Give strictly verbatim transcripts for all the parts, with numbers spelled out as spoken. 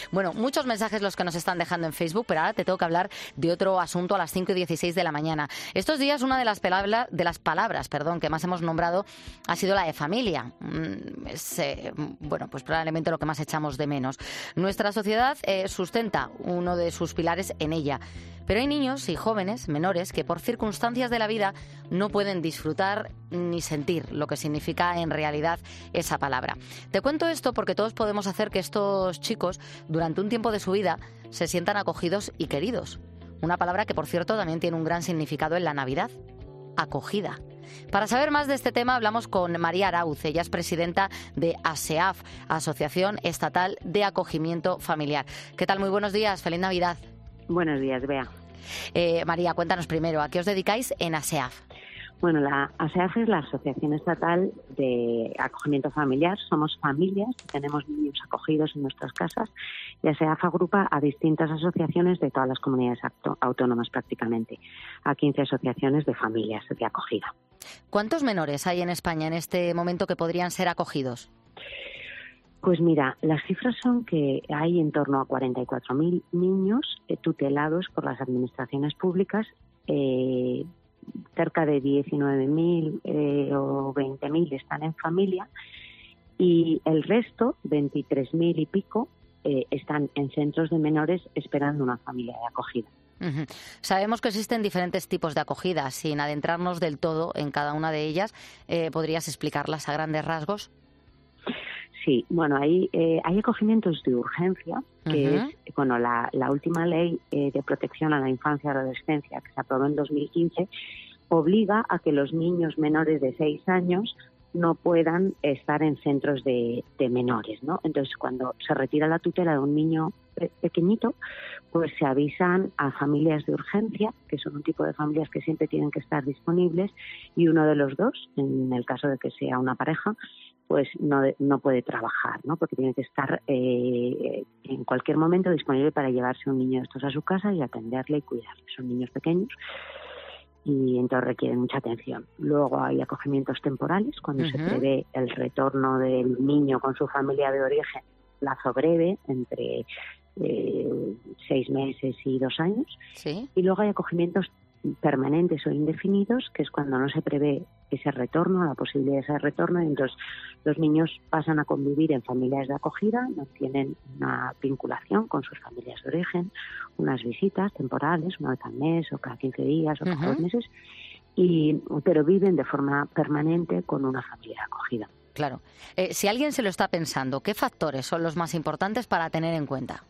Bueno, muchos mensajes los que nos están dejando en Facebook, pero ahora te tengo que hablar de otro asunto a las cinco y dieciséis de la mañana. Estos días una de las, palabra, de las palabras perdón, que más hemos nombrado ha sido la de familia. Es, eh, bueno, pues probablemente lo que más echamos de menos. Nuestra sociedad eh, sustenta uno de sus pilares en ella. Pero hay niños y jóvenes menores que por circunstancias de la vida no pueden disfrutar ni sentir lo que significa en realidad esa palabra. Te cuento esto porque todos podemos hacer que estos chicos durante un tiempo de su vida se sientan acogidos y queridos. Una palabra que, por cierto, también tiene un gran significado en la Navidad: acogida. Para saber más de este tema hablamos con María Arauz. Ella es presidenta de ASEAF, Asociación Estatal de Acogimiento Familiar. ¿Qué tal? Muy buenos días. Feliz Navidad. Buenos días, Bea. Eh, María, cuéntanos primero, ¿a qué os dedicáis en ASEAF? Bueno, la ASEAF es la Asociación Estatal de Acogimiento Familiar. Somos familias, tenemos niños acogidos en nuestras casas y ASEAF agrupa a distintas asociaciones de todas las comunidades autónomas prácticamente, a quince asociaciones de familias de acogida. ¿Cuántos menores hay en España en este momento que podrían ser acogidos? Pues mira, las cifras son que hay en torno a cuarenta y cuatro mil niños eh, tutelados por las administraciones públicas, eh, cerca de diecinueve mil eh, o veinte mil están en familia y el resto, veintitrés mil y pico, eh, están en centros de menores esperando una familia de acogida. Uh-huh. Sabemos que existen diferentes tipos de acogida. Sin adentrarnos del todo en cada una de ellas, eh, ¿podrías explicarlas a grandes rasgos? Sí, bueno, hay, eh, hay acogimientos de urgencia, que uh-huh. es, bueno, la, la última ley eh, de protección a la infancia y adolescencia, que se aprobó en dos mil quince, obliga a que los niños menores de seis años no puedan estar en centros de, de menores, ¿no? Entonces, cuando se retira la tutela de un niño pe- pequeñito, pues se avisan a familias de urgencia, que son un tipo de familias que siempre tienen que estar disponibles, y uno de los dos, en el caso de que sea una pareja, pues no, no puede trabajar, ¿no? Porque tiene que estar eh, en cualquier momento disponible para llevarse un niño de estos a su casa y atenderle y cuidarle. Son niños pequeños y entonces requieren mucha atención. Luego hay acogimientos temporales, cuando uh-huh. se prevé el retorno del niño con su familia de origen, plazo breve, entre eh, seis meses y dos años. ¿Sí? Y luego hay acogimientos permanentes o indefinidos, que es cuando no se prevé ese retorno, la posibilidad de ese retorno, y entonces los niños pasan a convivir en familias de acogida, no tienen una vinculación con sus familias de origen, unas visitas temporales, una vez al mes o cada quince días o cada uh-huh. dos meses, y, pero viven de forma permanente con una familia de acogida. Claro. Eh, si alguien se lo está pensando, ¿qué factores son los más importantes para tener en cuenta?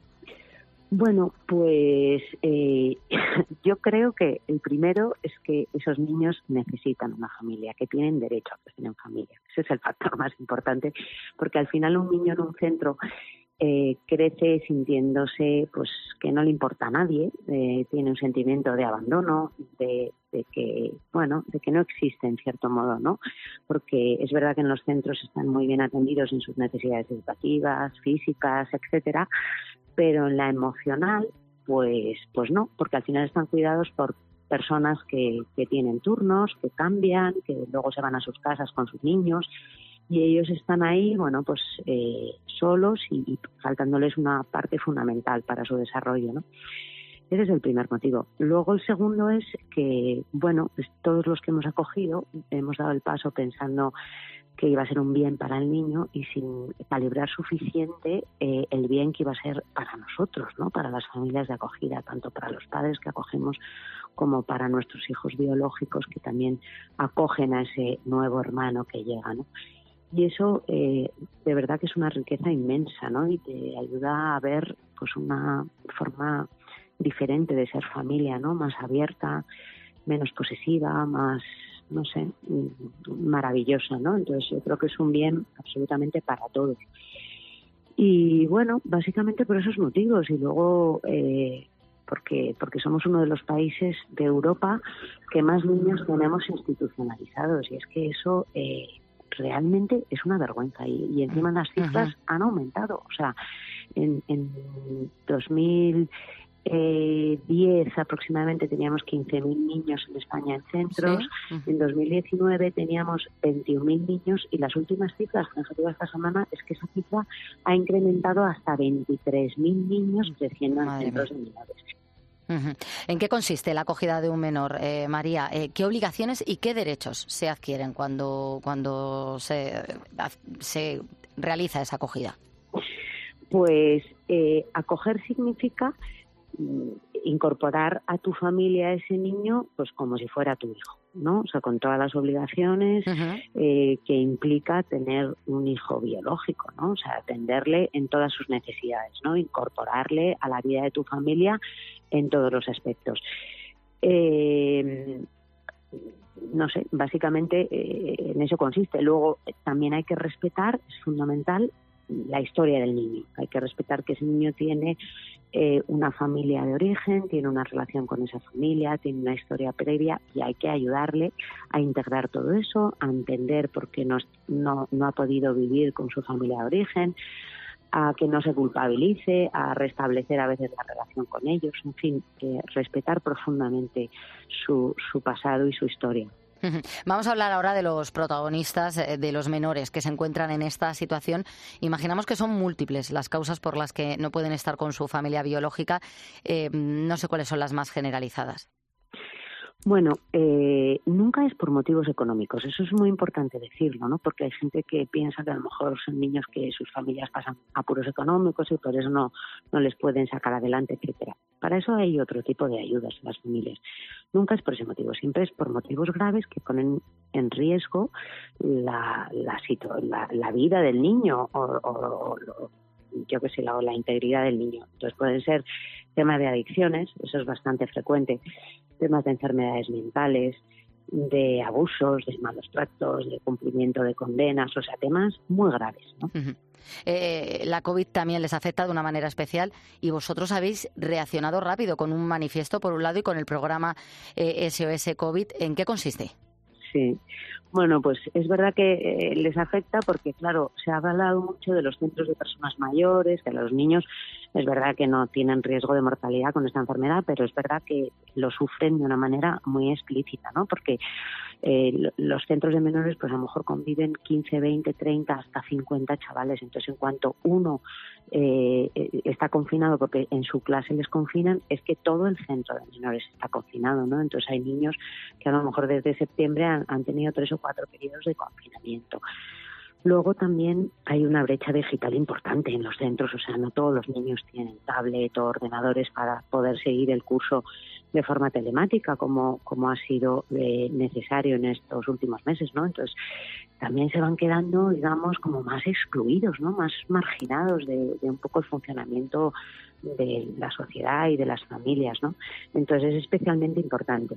Bueno, pues eh, yo creo que el primero es que esos niños necesitan una familia, que tienen derecho a que estén en familia. Ese es el factor más importante, porque al final un niño en un centro eh, crece sintiéndose pues que no le importa a nadie, eh, tiene un sentimiento de abandono, de, de que bueno, de que no existe en cierto modo, ¿no? Porque es verdad que en los centros están muy bien atendidos en sus necesidades educativas, físicas, etcétera, pero en la emocional, pues pues no, porque al final están cuidados por personas que, que tienen turnos, que cambian, que luego se van a sus casas con sus niños y ellos están ahí, bueno, pues eh, solos y, y faltándoles una parte fundamental para su desarrollo, ¿no? Ese es el primer motivo. Luego el segundo es que, bueno, pues todos los que hemos acogido hemos dado el paso pensando que iba a ser un bien para el niño y sin calibrar suficiente eh, el bien que iba a ser para nosotros, ¿no? Para las familias de acogida, tanto para los padres que acogemos como para nuestros hijos biológicos que también acogen a ese nuevo hermano que llega, ¿no? Y eso eh, de verdad que es una riqueza inmensa, ¿no? Y te ayuda a ver pues una forma diferente de ser familia, ¿no? Más abierta, menos posesiva, más, no sé, maravillosa, ¿no? Entonces yo creo que es un bien absolutamente para todos. Y bueno, básicamente por esos motivos y luego eh, porque porque somos uno de los países de Europa que más niños tenemos institucionalizados y es que eso eh, realmente es una vergüenza y, y encima las cifras uh-huh. han aumentado. O sea, en, en dos mil eh, diez aproximadamente, teníamos quince mil niños en España en centros. Sí. Uh-huh. En dos mil diecinueve teníamos veintiún mil niños y las últimas cifras que nos ha esta semana es que esa cifra ha incrementado hasta veintitrés mil niños creciendo en centros de menores. Uh-huh. ¿En qué consiste la acogida de un menor, eh, María? Eh, ¿Qué obligaciones y qué derechos se adquieren cuando, cuando se, se realiza esa acogida? Pues eh, acoger significa incorporar a tu familia a ese niño pues como si fuera tu hijo, ¿no? O sea, con todas las obligaciones uh-huh. eh, que implica tener un hijo biológico, ¿no? O sea, atenderle en todas sus necesidades, ¿no? Incorporarle a la vida de tu familia en todos los aspectos. Eh, no sé, básicamente eh, en eso consiste. Luego también hay que respetar, es fundamental, la historia del niño. Hay que respetar que ese niño tiene eh, una familia de origen, tiene una relación con esa familia, tiene una historia previa y hay que ayudarle a integrar todo eso, a entender por qué no, no, no ha podido vivir con su familia de origen, a que no se culpabilice, a restablecer a veces la relación con ellos, en fin, eh, respetar profundamente su, su pasado y su historia. Vamos a hablar ahora de los protagonistas, de los menores que se encuentran en esta situación. Imaginamos que son múltiples las causas por las que no pueden estar con su familia biológica. Eh, no sé cuáles son las más generalizadas. Bueno, eh, nunca es por motivos económicos, eso es muy importante decirlo, ¿no? Porque hay gente que piensa que a lo mejor son niños que sus familias pasan apuros económicos y por eso no, no les pueden sacar adelante, etcétera. Para eso hay otro tipo de ayudas a las familias. Nunca es por ese motivo, siempre es por motivos graves que ponen en riesgo la, la, la, la vida del niño o, o, o yo qué sé, la, la integridad del niño. Entonces pueden ser temas de adicciones, eso es bastante frecuente, temas de enfermedades mentales, de abusos, de malos tratos, de cumplimiento de condenas, o sea, temas muy graves, ¿no? Uh-huh. Eh, la COVID también les afecta de una manera especial y vosotros habéis reaccionado rápido con un manifiesto, por un lado, y con el programa eh, S O S COVID. ¿En qué consiste? Sí, bueno, pues es verdad que eh, les afecta porque, claro, se ha hablado mucho de los centros de personas mayores, que los niños es verdad que no tienen riesgo de mortalidad con esta enfermedad, pero es verdad que lo sufren de una manera muy explícita, ¿no? Porque eh, los centros de menores, pues a lo mejor conviven quince, veinte, treinta, hasta cincuenta chavales. Entonces, en cuanto uno eh, está confinado, porque en su clase les confinan, es que todo el centro de menores está confinado, ¿no? Entonces, hay niños que a lo mejor desde septiembre han, han tenido tres o cuatro periodos de confinamiento. Luego también hay una brecha digital importante en los centros, o sea, no todos los niños tienen tablet o ordenadores para poder seguir el curso de forma telemática, como, como ha sido eh, necesario en estos últimos meses, ¿no? Entonces, también se van quedando, digamos, como más excluidos, ¿no? Más marginados de, de un poco el funcionamiento de la sociedad y de las familias, ¿no? Entonces, es especialmente importante.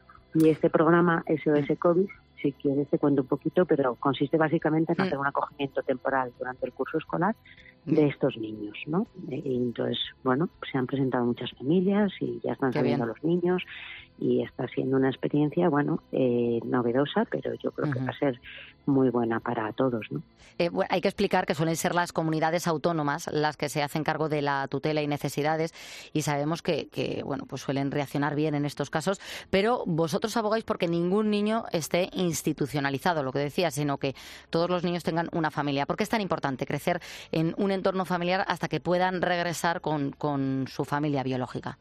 Y este programa S O S COVID, si quieres te cuento un poquito, pero consiste básicamente en hacer un acogimiento temporal durante el curso escolar de estos niños, ¿no? Y entonces, bueno, se han presentado muchas familias y ya están saliendo los niños y está siendo una experiencia, bueno, eh, novedosa, pero yo creo uh-huh. que va a ser muy buena para todos, ¿no? Eh, bueno, hay que explicar que suelen ser las comunidades autónomas las que se hacen cargo de la tutela y necesidades y sabemos que, que bueno, pues suelen reaccionar bien en estos casos, pero vosotros abogáis porque ningún niño esté institucionalizado, lo que decía, sino que todos los niños tengan una familia. ¿Por qué es tan importante crecer en un entorno familiar hasta que puedan regresar con, con su familia biológica?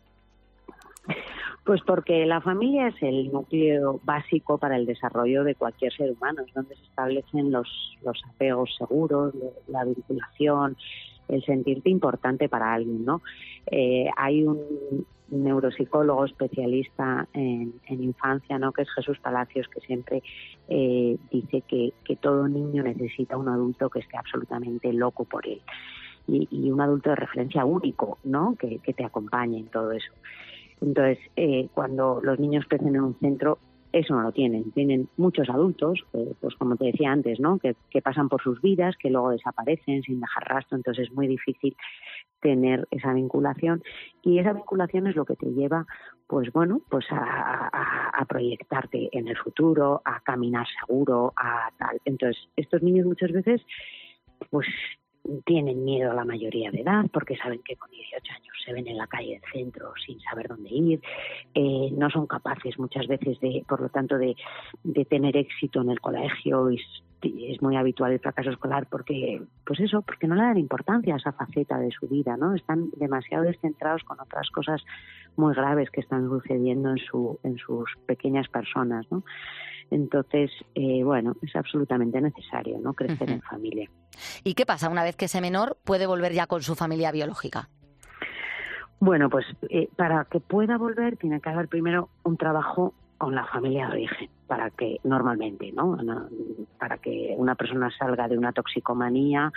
Pues porque la familia es el núcleo básico para el desarrollo de cualquier ser humano, es donde se establecen los, los apegos seguros, la vinculación, el sentirte importante para alguien, ¿no? Eh, hay un neuropsicólogo especialista en, en infancia, ¿no?, que es Jesús Palacios, que siempre eh, dice que, que todo niño necesita un adulto que esté absolutamente loco por él y, y un adulto de referencia único, ¿no?, que, que te acompañe en todo eso. Entonces, eh, cuando los niños crecen en un centro, eso no lo tienen. Tienen muchos adultos, eh, pues como te decía antes, ¿no?, que, que pasan por sus vidas, que luego desaparecen sin dejar rastro. Entonces es muy difícil tener esa vinculación y esa vinculación es lo que te lleva, pues bueno, pues a, a, a proyectarte en el futuro, a caminar seguro, a tal. Entonces estos niños muchas veces, pues tienen miedo a la mayoría de edad porque saben que con dieciocho años se ven en la calle del centro sin saber dónde ir, eh, no son capaces muchas veces de, por lo tanto, de, de tener éxito en el colegio y es muy habitual el fracaso escolar porque, pues eso, porque no le dan importancia a esa faceta de su vida, ¿no? Están demasiado descentrados con otras cosas muy graves que están sucediendo en su, en sus pequeñas personas, ¿no? Entonces, eh, bueno, es absolutamente necesario, ¿no? Crecer uh-huh. en familia. ¿Y qué pasa una vez que ese menor puede volver ya con su familia biológica? Bueno, pues eh, para que pueda volver tiene que haber primero un trabajo con la familia de origen, para que normalmente, ¿no? Para que una persona salga de una toxicomanía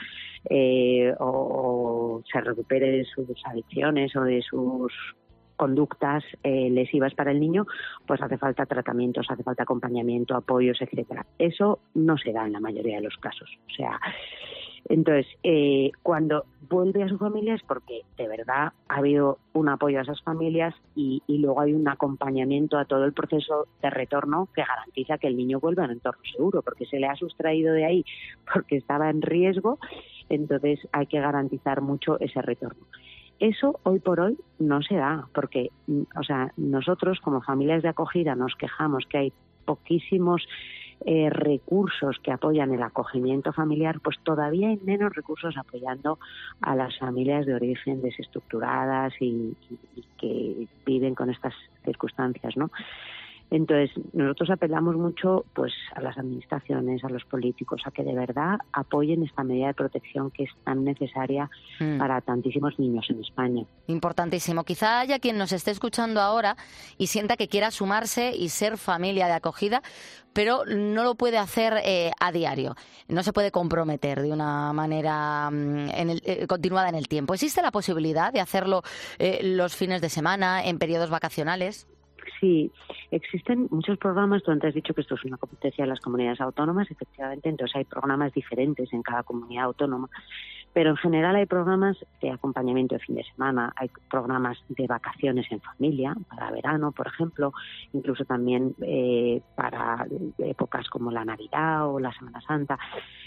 eh, o, o se recupere de sus adicciones o de sus conductas eh, lesivas para el niño, pues hace falta tratamientos, hace falta acompañamiento, apoyos, etcétera. Eso no se da en la mayoría de los casos. O sea, entonces, eh, cuando vuelve a su familia es porque de verdad ha habido un apoyo a esas familias y, y luego hay un acompañamiento a todo el proceso de retorno que garantiza que el niño vuelva a un entorno seguro, porque se le ha sustraído de ahí porque estaba en riesgo, entonces hay que garantizar mucho ese retorno. Eso hoy por hoy no se da, porque, o sea, nosotros como familias de acogida nos quejamos que hay poquísimos eh, recursos que apoyan el acogimiento familiar, pues todavía hay menos recursos apoyando a las familias de origen desestructuradas y, y, y que viven con estas circunstancias, ¿no? Entonces, nosotros apelamos mucho pues a las administraciones, a los políticos, a que de verdad apoyen esta medida de protección que es tan necesaria mm. para tantísimos niños en España. Importantísimo. Quizá haya quien nos esté escuchando ahora y sienta que quiera sumarse y ser familia de acogida, pero no lo puede hacer eh, a diario. No se puede comprometer de una manera mm, en el, eh, continuada en el tiempo. ¿Existe la posibilidad de hacerlo eh, los fines de semana, en periodos vacacionales? Sí, existen muchos programas. Tú antes has dicho que esto es una competencia de las comunidades autónomas, efectivamente, entonces hay programas diferentes en cada comunidad autónoma, pero en general hay programas de acompañamiento de fin de semana, hay programas de vacaciones en familia, para verano, por ejemplo, incluso también eh, para épocas como la Navidad o la Semana Santa.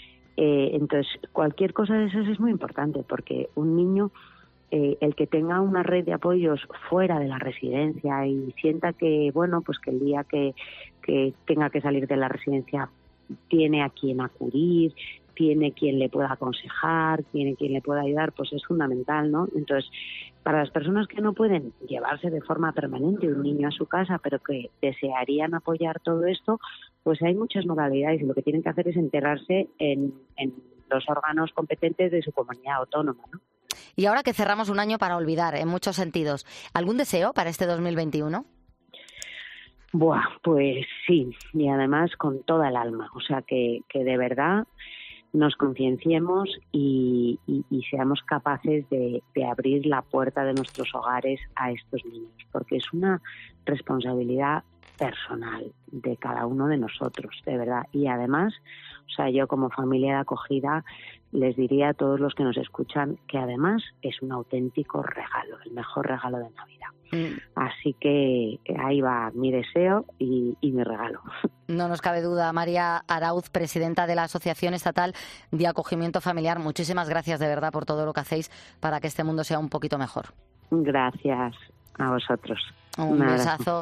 Eh, entonces, cualquier cosa de esas es muy importante, porque un niño... Eh, el que tenga una red de apoyos fuera de la residencia y sienta que, bueno, pues que el día que, que tenga que salir de la residencia tiene a quien acudir, tiene quien le pueda aconsejar, tiene quien le pueda ayudar, pues es fundamental, ¿no? Entonces, para las personas que no pueden llevarse de forma permanente un niño a su casa, pero que desearían apoyar todo esto, pues hay muchas modalidades y lo que tienen que hacer es enterarse en, en los órganos competentes de su comunidad autónoma, ¿no? Y ahora que cerramos un año para olvidar, en muchos sentidos, ¿algún deseo para este dos mil veintiuno? Buah, pues sí, y además con toda el alma. O sea, que, que de verdad nos concienciemos y, y, y seamos capaces de, de abrir la puerta de nuestros hogares a estos niños, porque es una responsabilidad personal de cada uno de nosotros, de verdad. Y además, o sea, yo como familia de acogida les diría a todos los que nos escuchan que además es un auténtico regalo, el mejor regalo de Navidad. Mm. Así que ahí va mi deseo y, y mi regalo. No nos cabe duda. María Arauz, presidenta de la Asociación Estatal de Acogimiento Familiar, muchísimas gracias de verdad por todo lo que hacéis para que este mundo sea un poquito mejor. Gracias a vosotros. Un, un besazo.